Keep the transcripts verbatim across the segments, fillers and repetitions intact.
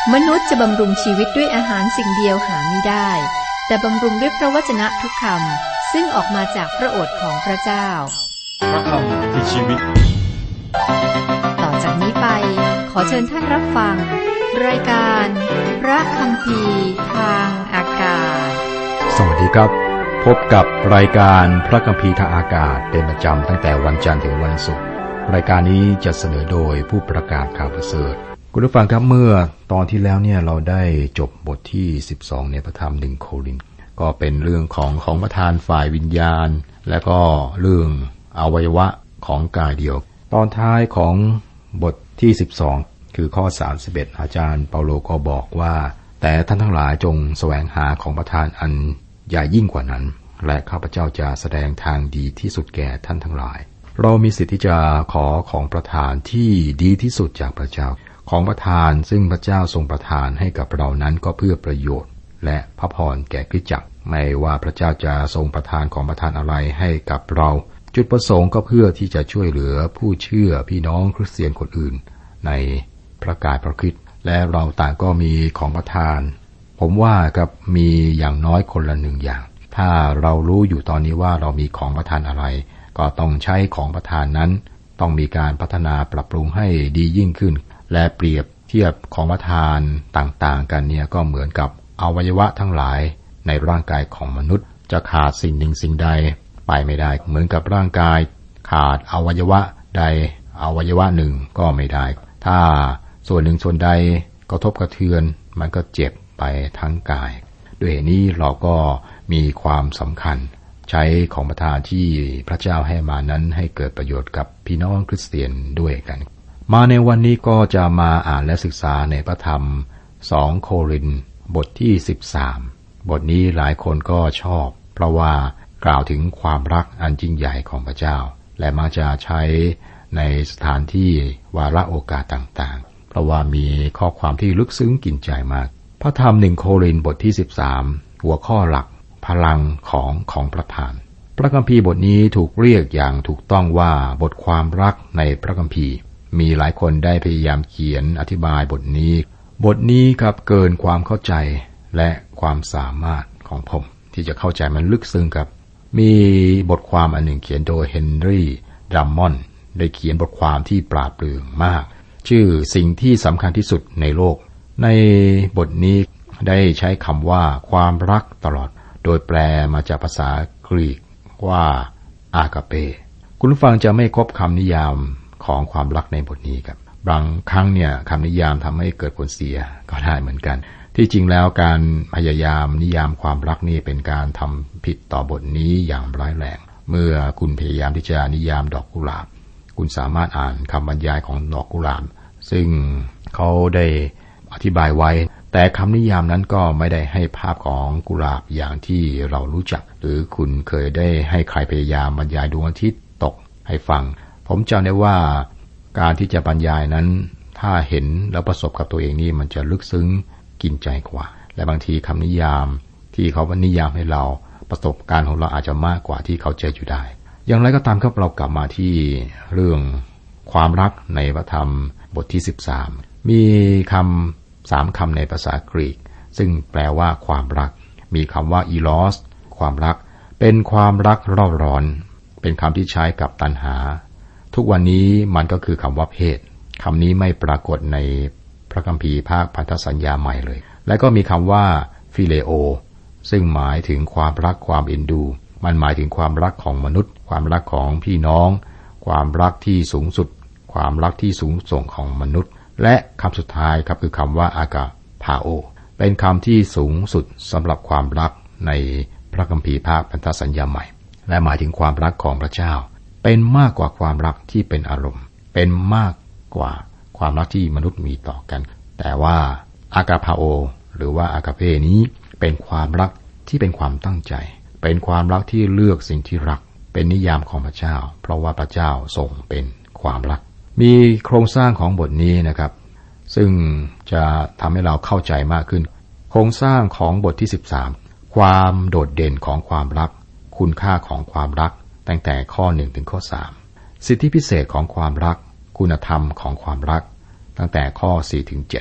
มนุษย์จะบำรุงชีวิตด้วยอาหารสิ่งเดียวหาไม่ได้แต่บำรุงด้วยพระวจนะทุกคำซึ่งออกมาจากพระโอษฐ์ของพระเจ้าพระคำคือชีวิตต่อจากนี้ไปขอเชิญท่านรับฟังรายการพระคัมภีร์ทางอากาศสวัสดีครับพบกับรายการพระคัมภีร์ทางอากาศเป็นประจำตั้งแต่วันจันทร์ถึงวันศุกร์รายการนี้จะเสนอโดยผู้ประกาศข่าวประเสริฐคุณผู้ฟังครับเมื่อตอนที่แล้วเนี่ยเราได้จบบทที่สิบสองในพระธรรมหนึ่งโครินธ์ก็เป็นเรื่องของของประทานฝ่ายวิญญาณและก็เรื่องอวัยวะของกายเดียวตอนท้ายของบทที่สิบสองคือข้อสามสิบเอ็ดอาจารย์เปาโลก็บอกว่าแต่ท่านทั้งหลายจงแสวงหาของประทานอันใหญ่ยิ่งกว่านั้นและข้าพเจ้าจะแสดงทางดีที่สุดแก่ท่านทั้งหลายเรามีสิทธิ์ที่จะขอของประทานที่ดีที่สุดจากพระเจ้าของประทานซึ่งพระเจ้าทรงประทานให้กับเรานั้นก็เพื่อประโยชน์และพระพรแก่คริสตจักรไม่ว่าพระเจ้าจะทรงประทานของประทานอะไรให้กับเราจุดประสงค์ก็เพื่อที่จะช่วยเหลือผู้เชื่อพี่น้องคริสเตียนคนอื่นในพระกายพระคริสต์และเราต่างก็มีของประทานผมว่ากับมีอย่างน้อยคนละหนึ่งอย่างถ้าเรารู้อยู่ตอนนี้ว่าเรามีของประทานอะไรก็ต้องใช้ของประทานนั้นต้องมีการพัฒนาปรับปรุงให้ดียิ่งขึ้นและเปรียบเทียบของประทานต่างๆกันเนี่ยก็เหมือนกับอวัยวะทั้งหลายในร่างกายของมนุษย์จะขาดสิ่งหนึ่งสิ่งใดไปไม่ได้เหมือนกับร่างกายขาดอวัยวะใดอวัยวะหนึ่งก็ไม่ได้ถ้าส่วนหนึ่งส่วนใดกระทบกระเทือนมันก็เจ็บไปทั้งกายด้วยเหตุนี้เราก็มีความสำคัญใช้ของประทานที่พระเจ้าให้มานั้นให้เกิดประโยชน์กับพี่น้องคริสเตียนด้วยกันมาในวันนี้ก็จะมาอ่านและศึกษาในพระธรรมสองโครินธ์บทที่สิบสามบทนี้หลายคนก็ชอบเพราะว่ากล่าวถึงความรักอันยิ่งใหญ่ของพระเจ้าและมักจะใช้ในสถานที่วาระโอกาสต่างๆเพราะว่ามีข้อความที่ลึกซึ้งกินใจมากพระธรรมหนึ่งโครินธ์บทที่สิบสามหัวข้อหลักพลังของของประทานพระคัมภีร์บทนี้ถูกเรียกอย่างถูกต้องว่าบทความรักในพระคัมภีร์มีหลายคนได้พยายามเขียนอธิบายบทนี้บทนี้ครับเกินความเข้าใจและความสามารถของผมที่จะเข้าใจมันลึกซึ้งครับมีบทความอันหนึ่งเขียนโดยเฮนรี่ดัมมอนด์ได้เขียนบทความที่ปราดเปรื่องมากชื่อสิ่งที่สำคัญที่สุดในโลกในบทนี้ได้ใช้คำว่าความรักตลอดโดยแปลมาจากภาษากรีกว่าอากาเปคุณผู้ฟังจะไม่ครบคำนิยามของความรักในบทนี้ครับบางครั้งเนี่ยคำนิยามทำให้เกิดผลเสียก็ได้เหมือนกันที่จริงแล้วการพยายามนิยามความรักนี่เป็นการทำผิดต่อบทนี้อย่างร้ายแรงเมื่อคุณพยายามที่จะนิยามดอกกุหลาบคุณสามารถอ่านคำบรรยายของดอกกุหลาบซึ่งเขาได้อธิบายไว้แต่คำนิยามนั้นก็ไม่ได้ให้ภาพของกุหลาบอย่างที่เรารู้จักหรือคุณเคยได้ให้ใครพยายามบรรยายดวงอาทิตย์ตกให้ฟังผมจำได้ว่าการที่จะบรรยายนั้นถ้าเห็นแล้วประสบกับตัวเองนี่มันจะลึกซึ้งกินใจกว่าและบางทีคำนิยามที่เขานิยามให้เราประสบการณ์ของเราอาจจะมากกว่าที่เขาเจออยู่ได้อย่างไรก็ตามครับเรากลับมาที่เรื่องความรักในพระธรรมบทที่สิบสามมีคำสามคำในภาษากรีกซึ่งแปลว่าความรักมีคำว่าอีลอสความรักเป็นความรักเร่าร้อนเป็นคำที่ใช้กับตัณหาทุกวันนี้มันก็คือคำว่าเพศคำนี้ไม่ปรากฏในพระคัมภีร์ภาคพันธสัญญาใหม่เลยและก็มีคำว่าฟิเลโอซึ่งหมายถึงความรักความเอ็นดูมันหมายถึงความรักของมนุษย์ความรักของพี่น้องความรักที่สูงสุดความรักที่สูงส่งของมนุษย์และคำสุดท้ายครับคือคำว่าอากาพาโอเป็นคำที่สูงสุดสำหรับความรักในพระคัมภีร์ภาคพันธสัญญาใหม่และหมายถึงความรักของพระเจ้าเป็นมากกว่าความรักที่เป็นอารมณ์เป็นมากกว่าความรักที่มนุษย์มีต่อกันแต่ว่าอากาพาโอหรือว่าอากาเพนี้เป็นความรักที่เป็นความตั้งใจเป็นความรักที่เลือกสิ่งที่รักเป็นนิยามของพระเจ้าเพราะว่าพระเจ้าทรงเป็นความรักมีโครงสร้างของบทนี้นะครับซึ่งจะทำให้เราเข้าใจมากขึ้นโครงสร้างของบทที่สิบสามความโดดเด่นของความรักคุณค่าของความรักตั้งแต่ข้อหนึ่งถึงข้อสามสิ สิทธิพิเศษของความรักคุณธรรมของความรักตั้งแต่ข้อสี่ถึงเจ็ด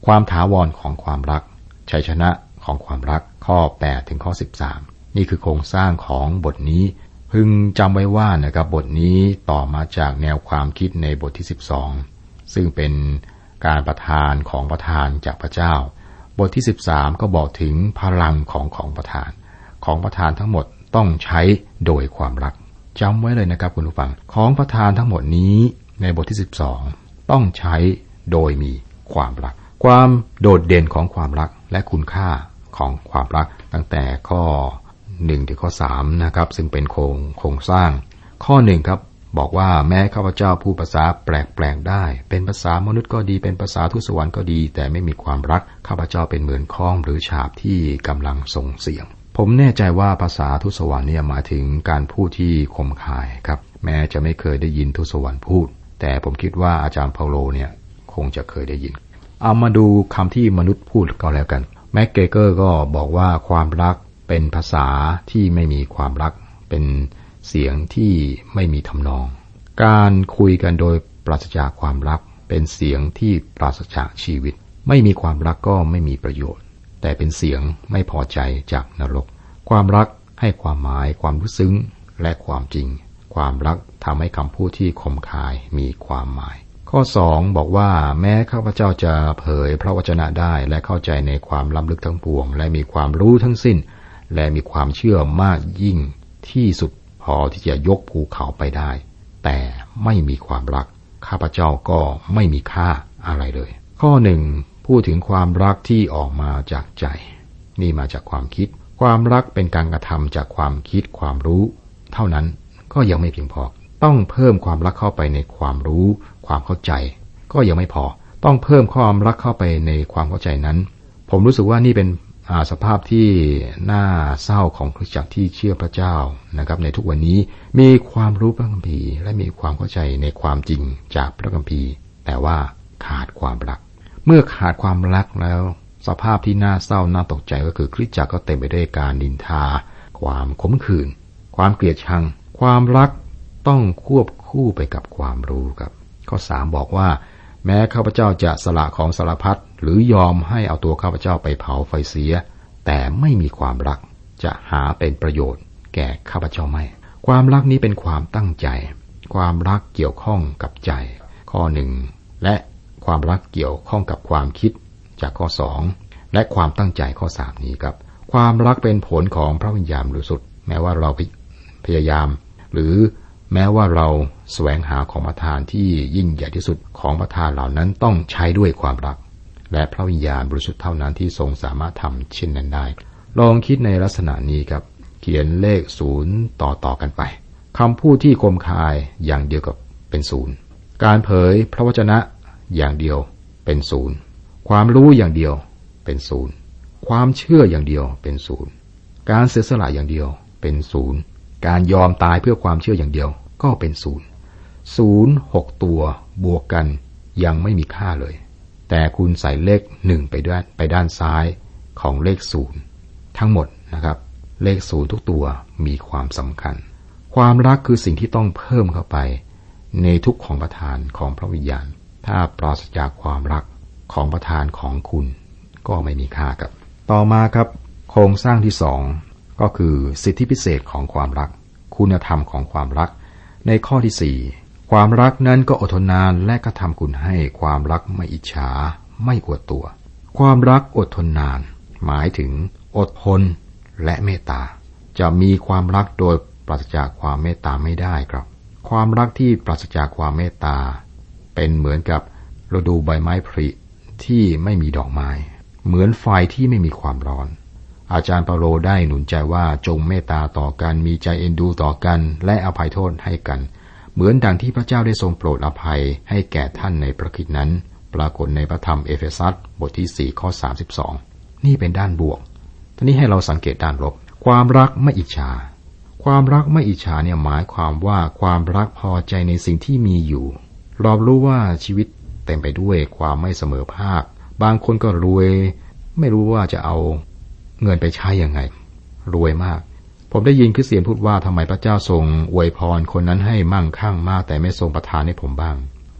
ความถาวรของความรักชัยชนะของความรักข้อแปดถึงข้อสิบสามนี่คือโครงสร้างของบทนี้พึงจำไว้ว่านะครับบทนี้ต่อมาจากแนวความคิดในบทที่สิบสองซึ่งเป็นการประทานของประทานจากพระเจ้าบทที่สิบสามก็บอกถึงพลังของของประทานของประทานทั้งหมดต้องใช้โดยความรักจำไว้เลยนะครับคุณผู้ฟังของประทานทั้งหมดนี้ในบทที่สิบสองต้องใช้โดยมีความรักความโดดเด่นของความรักและคุณค่าของความรักตั้งแต่ข้อหนึ่งถึงข้อสามนะครับซึ่งเป็นโครงโครงสร้างข้อหนึ่งครับบอกว่าแม้ข้าพเจ้าพูดภาษาแปลกๆได้เป็นภาษามนุษย์ก็ดีเป็นภาษาทูตสวรรค์ก็ดีแต่ไม่มีความรักข้าพเจ้าเป็นเหมือนค้องหรือฉาบที่กำลังส่งเสียงผมแน่ใจว่าภาษาทูตสวรรค์เนี่ยหมายถึงการพูดที่คมคายครับแม้จะไม่เคยได้ยินทูตสวรรค์พูดแต่ผมคิดว่าอาจารย์เปาโลเนี่ยคงจะเคยได้ยินเอามาดูคำที่มนุษย์พูดก็แล้วกันแม็กเกเกอร์ก็บอกว่าความรักเป็นภาษาที่ไม่มีความรักเป็นเสียงที่ไม่มีทำนองการคุยกันโดยปราศจากความรักเป็นเสียงที่ปราศจากชีวิตไม่มีความรักก็ไม่มีประโยชน์แต่เป็นเสียงไม่พอใจจากนรกความรักให้ความหมายความรู้ซึ้งและความจริงความรักทำให้คำพูดที่คมคายมีความหมายข้อสองบอกว่าแม้ข้าพเจ้าจะเผยพระวจนะได้และเข้าใจในความล้ำลึกทั้งปวงและมีความรู้ทั้งสิ้นและมีความเชื่อมากยิ่งที่สุดพอที่จะยกภูเขาไปได้แต่ไม่มีความรักข้าพเจ้าก็ไม่มีค่าอะไรเลยข้อหนึ่งพูดถึงความรักที่ออกมาจากใจนี่มาจากความคิดความรักเป็นการกระทำจากความคิดความรู้เท่านั้นก็ยังไม่เพียงพอต้องเพิ่มความรักเข้าไปในความรู้ความเข้าใจก็ยังไม่พอต้องเพิ่มความรักเข้าไปในความเข้าใจนั้นผมรู้สึกว่านี่เป็นสภาพที่น่าเศร้าของคริสตจักรที่เชื่อพระเจ้านะครับในทุกวันนี้มีความรู้พระคัมภีร์และมีความเข้าใจในความจริงจากพระคัมภีร์แต่ว่าขาดความรักเมื่อขาดความรักแล้วสภาพที่น่าเศร้าน่าตกใจก็คือคริสตจักรก็เต็มไปด้วยการนินทาความขมขื่นความเกลียดชังความรักต้องควบคู่ไปกับความรู้ครับข้อสามบอกว่าแม้ข้าพเจ้าจะสละของสารพัดหรือยอมให้เอาตัวข้าพเจ้าไปเผาไฟเสียแต่ไม่มีความรักจะหาเป็นประโยชน์แก่ข้าพเจ้าไม่ความรักนี้เป็นความตั้งใจความรักเกี่ยวข้องกับใจข้อหนึ่งและความรักเกี่ยวข้องกับความคิดจากข้อสองและความตั้งใจข้อสามนี้ครับความรักเป็นผลของพระวิญญาณบริสุทธิ์แม้ว่าเราพยายามหรือแม้ว่าเราแสวงหาของประทานที่ยิ่งใหญ่ที่สุดของประทานเหล่านั้นต้องใช้ด้วยความรักและพระวิญญาณบริสุทธิ์เท่านั้นที่ทรงสามารถทำเช่นนั้นได้ลองคิดในลักษณะนี้ครับเขียนเลขศูนย์ต่อต่อกันไปคำพูดที่คมคายอย่างเดียวกับเป็นศูนย์การเผยพระวจนะอย่างเดียวเป็นศูนย์ความรู้อย่างเดียวเป็นศูนย์ความเชื่ออย่างเดียวเป็นศูนย์การเสียสละอย่างเดียวเป็นศูนย์การยอมตายเพื่อความเชื่ออย่างเดียวก็เป็นศูนย์ศูนย์หกตัวบวกกันยังไม่มีค่าเลยแต่คุณใส่เลขหนึ่งไปด้านไปด้านซ้ายของเลขศูนย์ทั้งหมดนะครับเลขศูนย์ทุกตัวมีความสำคัญความรักคือสิ่งที่ต้องเพิ่มเข้าไปในทุกของประทานของพระวิญญาณถ้าปราศจากความรักของประทานของคุณก็ไม่มีค่าครับต่อมาครับโครงสร้างที่สองก็คือสิทธิพิเศษของความรักคุณธรรมของความรักในข้อที่สี่ความรักนั้นก็อดทนนานและกระทำคุณให้ความรักไม่อิจฉาไม่อวดตัวความรักอดทนนานหมายถึงอดทนและเมตตาจะมีความรักโดยปราศจากความเมตตาไม่ได้ครับความรักที่ปราศจากความเมตตาเป็นเหมือนกับฤดูใบไม้ผลิที่ไม่มีดอกไม้เหมือนไฟที่ไม่มีความร้อนอาจารย์เปาโลได้หนุนใจว่าจงเมตตาต่อกันมีใจเอ็นดูต่อกันและอภัยโทษให้กันเหมือนดังที่พระเจ้าได้ทรงโปรดอภัยให้แก่ท่านในพระคริสต์นั้นปรากฏในพระธรรมเอเฟซัสบทที่สี่ข้อสามสิบสองนี่เป็นด้านบวกทีนี้ให้เราสังเกตด้านลบความรักไม่อิจฉาความรักไม่อิจฉาเนี่ยหมายความว่าความรักพอใจในสิ่งที่มีอยู่เรารู้ว่าชีวิตเต็มไปด้วยความไม่เสมอภาคบางคนก็รวยไม่รู้ว่าจะเอาเงินไปใช้ยังไงรวยมากผมได้ยินคริสเตียนพูดว่าทำไมพระเจ้าทรงอวยพรคนนั้นให้มั่งคั่งมากแต่ไม่ทรงประทานให้ผมบ้าง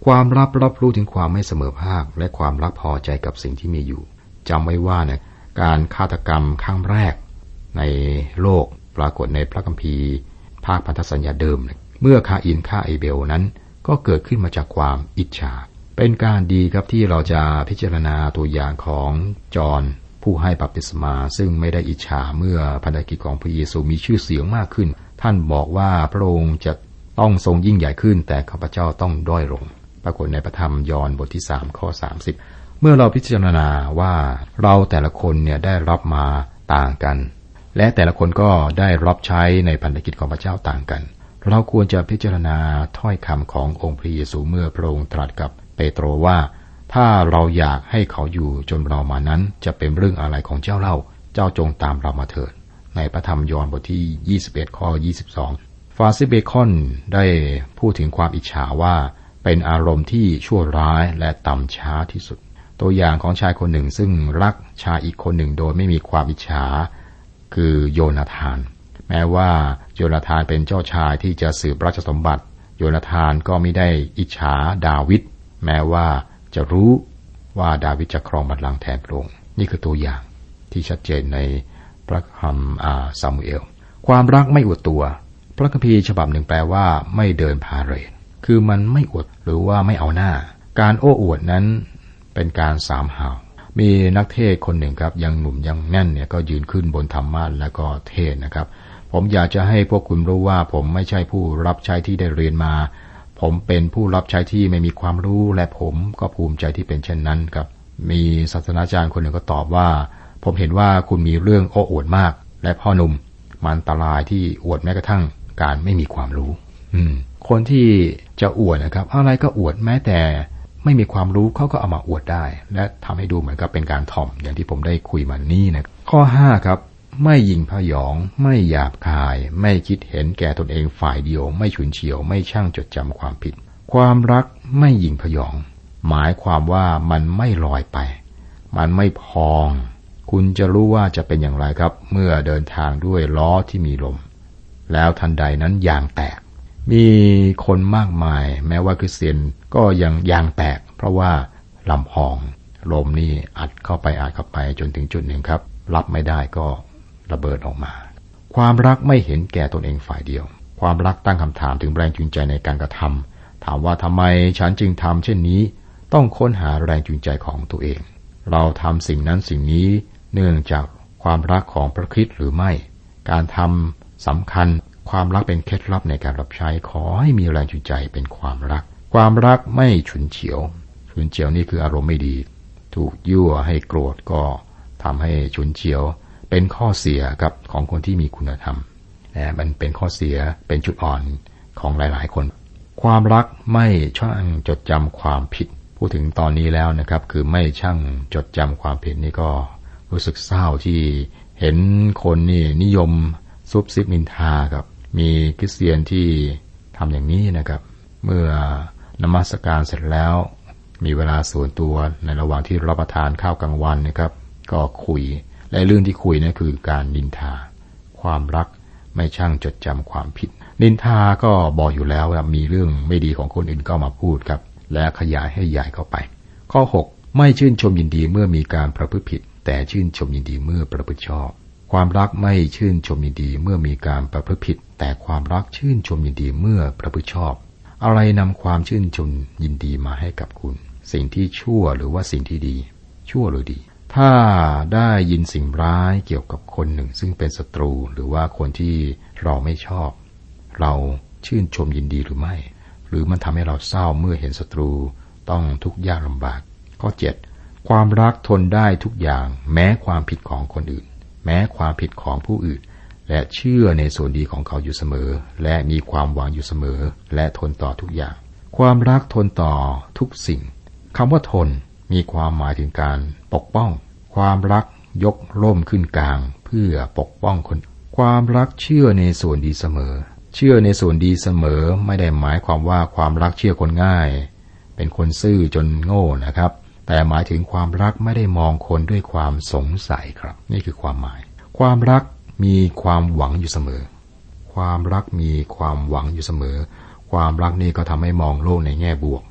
ความรับรับรู้ถึงความไม่เสมอภาคและความรักพอใจกับสิ่งที่มีอยู่จำไว้ว่าเนี่ยการฆาตกรรมครั้งแรกในโลกปรากฏในพระคัมภีร์ภาคพันธสัญญาเดิมเมื่อคาอินฆ่าเอเบลนั้นก็เกิดขึ้นมาจากความอิจฉาเป็นการดีครับที่เราจะพิจารณาตัวอย่างของจอห์นผู้ให้บัพติศมาซึ่งไม่ได้อิจฉาเมื่อพันธกิจของพระเยซูมีชื่อเสียงมากขึ้นท่านบอกว่าพระองค์จะต้องทรงยิ่งใหญ่ขึ้นแต่ข้าพเจ้าต้องด้อยลงปรากฏในพระธรรมยอห์นบทที่สามข้อสามสิบเมื่อเราพิจารณาว่าเราแต่ละคนเนี่ยได้รับมาต่างกันและแต่ละคนก็ได้รับใช้ในพันธกิจของพระเจ้าต่างกันเราควรจะพิจารณาถ้อยคำขององค์พระเยซูเมื่อพระองค์ตรัสกับเปโตรว่าถ้าเราอยากให้เขาอยู่จนเรามานั้นจะเป็นเรื่องอะไรของเจ้าเล่าเจ้าจงตามเรามาเถิดในพระธรรมยอห์นบทที่ยี่สิบเอ็ดข้อยี่สิบสองฟาซิเบคอนได้พูดถึงความอิจฉาว่าเป็นอารมณ์ที่ชั่วร้ายและต่ำช้าที่สุดตัวอย่างของชายคนหนึ่งซึ่งรักชายอีกคนหนึ่งโดยไม่มีความอิจฉาคือโยนาธานแม้ว่าโยนาธานเป็นเจ้าชายที่จะสืบราชสมบัติโยนาธานก็ไม่ได้อิจฉาดาวิดแม้ว่าจะรู้ว่าดาวิดจะครองบัลลังก์แทนพระองค์นี่คือตัวอย่างที่ชัดเจนในพระคัมภีร์ซามูเอลความรักไม่อวดตัวพระคัมภีร์ฉบับหนึ่งแปลว่าไม่เดินพาเหรดคือมันไม่อวดหรือว่าไม่เอาหน้าการโอ้อวดนั้นเป็นการสามหาวมีนักเทศคนหนึ่งครับยังหนุ่มยังแน่นเนี่ยก็ยืนขึ้นบนธรรมาสน์แล้วก็เทศนะครับผมอยากจะให้พวกคุณรู้ว่าผมไม่ใช่ผู้รับใช้ที่ได้เรียนมาผมเป็นผู้รับใช้ที่ไม่มีความรู้และผมก็ภูมิใจที่เป็นเช่นนั้นครับมีศาสตราจารย์คนหนึ่งก็ตอบว่าผมเห็นว่าคุณมีเรื่องโอ้อวดมากและพ่อหนุ่มมันอันตรายที่อวดแม้กระทั่งการไม่มีความรู้อืมคนที่จะอวดนะครับอะไรก็อวดแม้แต่ไม่มีความรู้เขาก็เอามาอวดได้และทำให้ดูเหมือนกับเป็นการถ่อมอย่างที่ผมได้คุยมานี่นะข้อห้าครับไม่หยิ่งพยองไม่หยาบคายไม่คิดเห็นแก่ตนเองฝ่ายเดียวไม่ฉุนเฉียวไม่ช่างจดจำความผิดความรักไม่หยิ่งพยองหมายความว่ามันไม่ลอยไปมันไม่พองคุณจะรู้ว่าจะเป็นอย่างไรครับเมื่อเดินทางด้วยล้อที่มีลมแล้วทันใดนั้นยางแตกมีคนมากมายแม้ว่าคริสเตียนก็ยังยางแตกเพราะว่าลำพองลมนี่อัดเข้าไปอัดเข้าไปจนถึงจุดหนึ่งครับรับไม่ได้ก็ระเบิดออกมาความรักไม่เห็นแก่ตนเองฝ่ายเดียวความรักตั้งคำถามถึงแรงจูงใจในการกระทำถามว่าทำไมฉันจึงทำเช่นนี้ต้องค้นหาแรงจูงใจของตัวเองเราทำสิ่งนั้นสิ่งนี้เนื่องจากความรักของพระคริสต์หรือไม่การทำสำคัญความรักเป็นเคล็ดลับในการรับใช้ขอให้มีแรงจูงใจเป็นความรักความรักไม่ฉุนเฉียวฉุนเฉียวนี่คืออารมณ์ไม่ดีถูกยั่วให้โกรธก็ทำให้ฉุนเฉียวเป็นข้อเสียครับของคนที่มีคุณธรรมนะมันเป็นข้อเสียเป็นจุดอ่อนของหลายๆคนความรักไม่ช่างจดจำความผิดพูดถึงตอนนี้แล้วนะครับคือไม่ช่างจดจำความผิดนี่ก็รู้สึกเศร้าที่เห็นคนนี่นิยมซุบซิบนินทาครับมีคริสเตียนที่ทำอย่างนี้นะครับเมื่อนมัสการเสร็จแล้วมีเวลาส่วนตัวในระหว่างที่รับประทานข้าวกลางวันนะครับก็คุยและเรื่องที่คุยนั่นคือการนินทาความรักไม่ช่างจดจำความผิดนินทาก็บอกอยู่แล้วว่ามีเรื่องไม่ดีของคนอื่นก็มาพูดครับและขยายให้ใหญ่เข้าไปข้อหกไม่ชื่นชมยินดีเมื่อมีการประพฤติผิดแต่ชื่นชมยินดีเมื่อประพฤติชอบความรักไม่ชื่นชมยินดีเมื่อมีการประพฤติผิดแต่ความรักชื่นชมยินดีเมื่อประพฤติชอบอะไรนำความชื่นชมยินดีมาให้กับคุณสิ่งที่ชั่วหรือว่าสิ่งที่ดีชั่วหรือดีถ้าได้ยินสิ่งร้ายเกี่ยวกับคนหนึ่งซึ่งเป็นศัตรูหรือว่าคนที่เราไม่ชอบเราชื่นชมยินดีหรือไม่หรือมันทำให้เราเศร้าเมื่อเห็นศัตรูต้องทุกข์ยากลำบากข้อเจ็ดความรักทนได้ทุกอย่างแม้ความผิดของคนอื่นแม้ความผิดของผู้อื่นและเชื่อในส่วนดีของเขาอยู่เสมอและมีความหวังอยู่เสมอและทนต่อทุกอย่างความรักทนต่อทุกสิ่งคำว่าทนมีความหมายถึงการปกป้องความรักยกร่มขึ้นกลางเพื่อปกป้องคนความรักเชื่อในส่วนดีเสมอเชื่อในส่วนดีเสมอไม่ได้หมายความว่าความรักเชื่อคนง่ายเป็นคนซื่อจนโง่นะครับแต่หมายถึงความรักไม่ได้มองคนด้วยความสงสัยครับนี่คือความหมายความรักมีความหวังอยู่เสมอความรักมีความหวังอยู่เสมอความรักนี่ก็ทำให้มองโลกในแง่บวก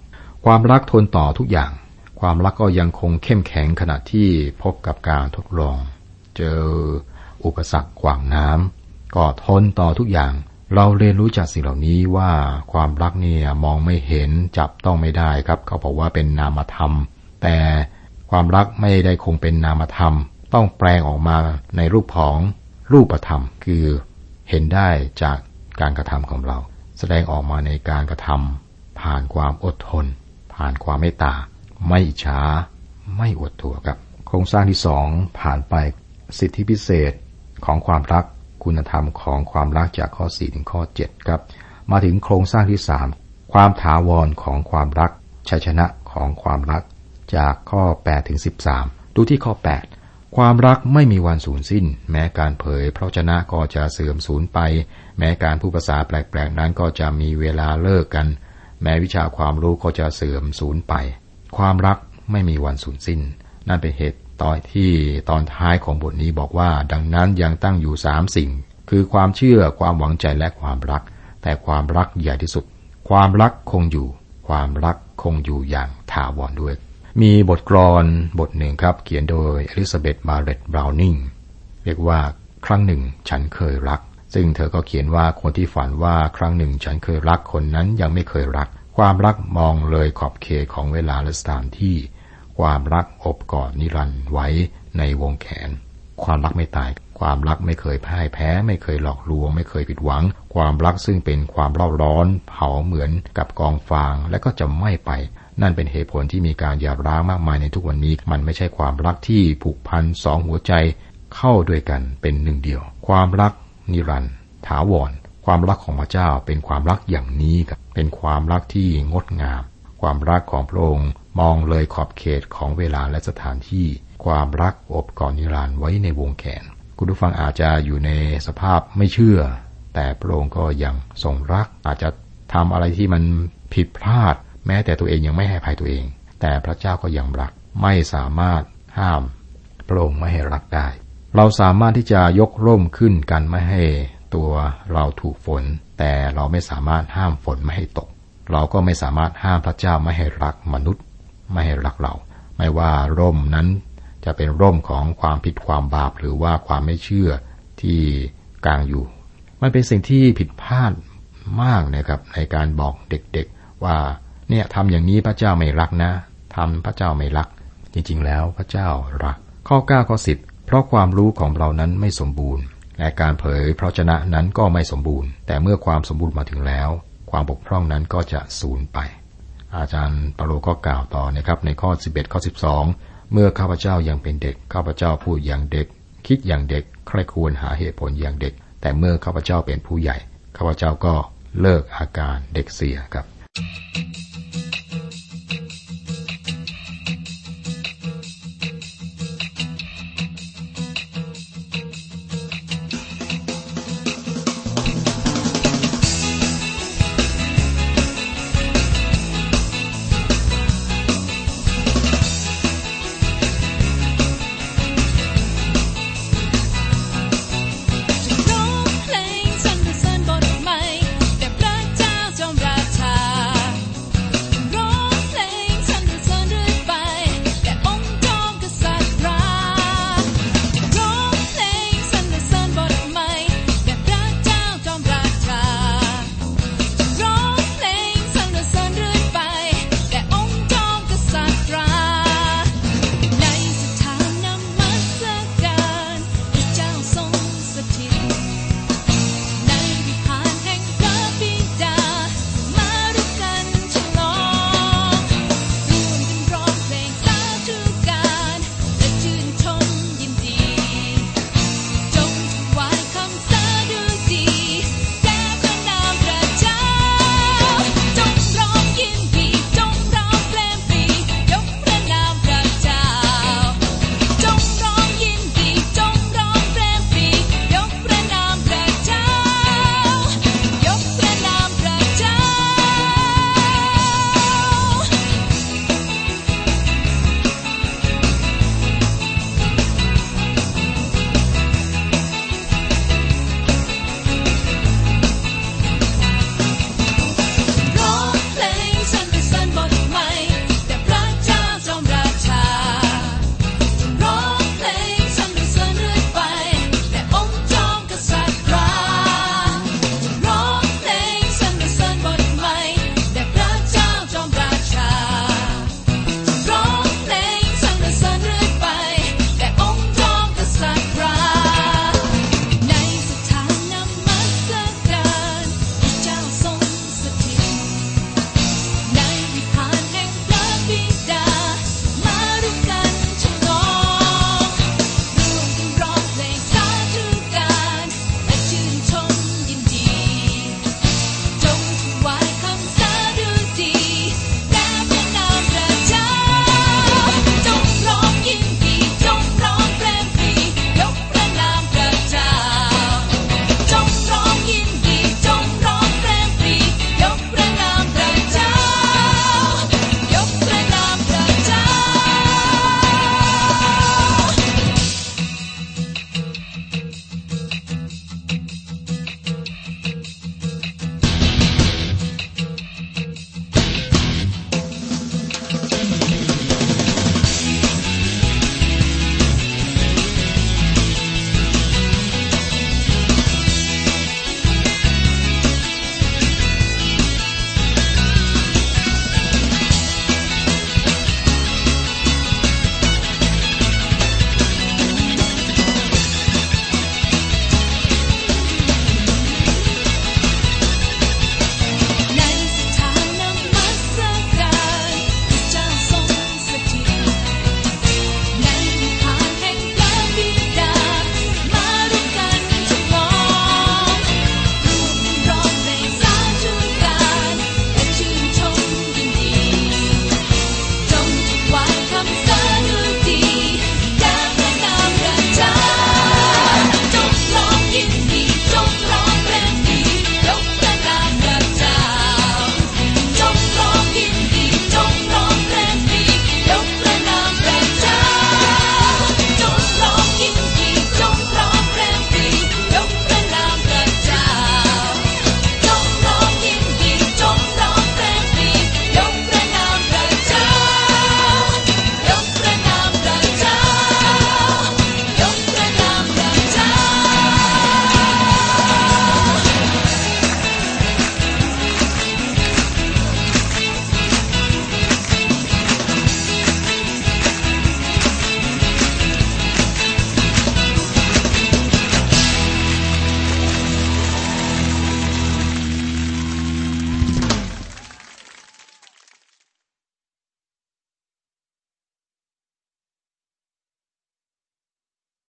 ความรักทนต่อทุกอย่างความรักก็ยังคงเข้มแข็งขณะที่พบกับการทดลองเจออุปสรรคขวางน้ำก็ทนต่อทุกอย่างเราเรียนรู้จากสิ่งเหล่านี้ว่าความรักเนี่ยมองไม่เห็นจับต้องไม่ได้ครับเขาบอกว่าเป็นนามธรรมแต่ความรักไม่ได้คงเป็นนามธรรมต้องแปลงออกมาในรูปของรูปธรรมคือเห็นได้จากการกระทำของเราแสดงออกมาในการกระทำผ่านความอดทนผ่านความเมตตาไม่อิจฉาไม่อวดตัวครับโครงสร้างที่สองผ่านไปสิทธิพิเศษของความรักคุณธรรมของความรักจากข้อสี่ถึงข้อเจ็ดครับมาถึงโครงสร้างที่สามความถาวรของความรักชัยชนะของความรักจากข้อแปดถึงสิบสามดูที่ข้อแปดความรักไม่มีวันสูญสิ้นแม้การเผยพระวจนะก็จะเสื่อมสูญไปแม้การพูดภาษาแปลกๆนั้นก็จะมีเวลาเลิกกันแม้วิชาความรู้ก็จะเสื่อมสูญไปความรักไม่มีวันสูญสิ้นนั่นเป็นเหตุตอนที่ตอนท้ายของบทนี้บอกว่าดังนั้นยังตั้งอยู่สามสิ่งคือความเชื่อความหวังใจและความรักแต่ความรักใหญ่ที่สุดความรักคงอยู่ความรักคงอยู่อย่างถาวรด้วยมีบทกลอนบทหนึ่งครับเขียนโดยอลิซาเบธมาเร็ตบราวนิงเรียกว่าครั้งหนึ่งฉันเคยรักซึ่งเธอก็เขียนว่าคนที่ฝันว่าครั้งหนึ่งฉันเคยรักคนนั้นยังไม่เคยรักความรักมองเลยขอบเขตของเวลาและสถานที่ความรักอบกอดนิรันดร์ไว้ในวงแขนความรักไม่ตายความรักไม่เคยพ่ายแพ้ไม่เคยหลอกลวงไม่เคยผิดหวังความรักซึ่งเป็นความเร่าร้อนเผาเหมือนกับกองฟางและก็จะไม่ไปนั่นเป็นเหตุผลที่มีการหย่าร้างมากมายในทุกวันนี้มันไม่ใช่ความรักที่ผูกพันสองหัวใจเข้าด้วยกันเป็นหนึ่งเดียวความรักนิรันดร์ถาวรความรักของพระเจ้าเป็นความรักอย่างนี้ครับเป็นความรักที่งดงามความรักของพระองค์มองเลยขอบเขตของเวลาและสถานที่ความรักอบกอดนิรันดร์ไว้ในวงแขนคุณผู้ฟังอาจจะอยู่ในสภาพไม่เชื่อแต่พระองค์ก็ยังทรงรักอาจจะทำอะไรที่มันผิดพลาดแม้แต่ตัวเองยังไม่ให้อภัยตัวเองแต่พระเจ้าก็ยังรักไม่สามารถห้ามพระองค์ไม่ให้รักได้เราสามารถที่จะยกร่มขึ้นกันไม่ให้ตัวเราถูกฝนแต่เราไม่สามารถห้ามฝนไม่ให้ตกเราก็ไม่สามารถห้ามพระเจ้าไม่ให้รักมนุษย์ไม่ให้รักเราไม่ว่าร่มนั้นจะเป็นร่มของความผิดความบาปหรือว่าความไม่เชื่อที่กลางอยู่มันเป็นสิ่งที่ผิดพลาดมากนะครับในการบอกเด็กๆว่าเนี่ยทำอย่างนี้พระเจ้าไม่รักนะทำพระเจ้าไม่รักจริงๆแล้วพระเจ้ารักข้อเก้าข้อสิบเพราะความรู้ของเรานั้นไม่สมบูรณ์และการเผยพระวจนะนั้นก็ไม่สมบูรณ์แต่เมื่อความสมบูรณ์มาถึงแล้วความบกพร่องนั้นก็จะสูญไปอาจารย์เปาโลก็กล่าวต่อนะครับในข้อสิบเอ็ดข้อสิบสองเมื่อข้าพเจ้ายังเป็นเด็กข้าพเจ้าพูดอย่างเด็กคิดอย่างเด็กใครควรหาเหตุผลอย่างเด็กแต่เมื่อข้าพเจ้าเป็นผู้ใหญ่ข้าพเจ้าก็เลิกอาการเด็กเสียครับ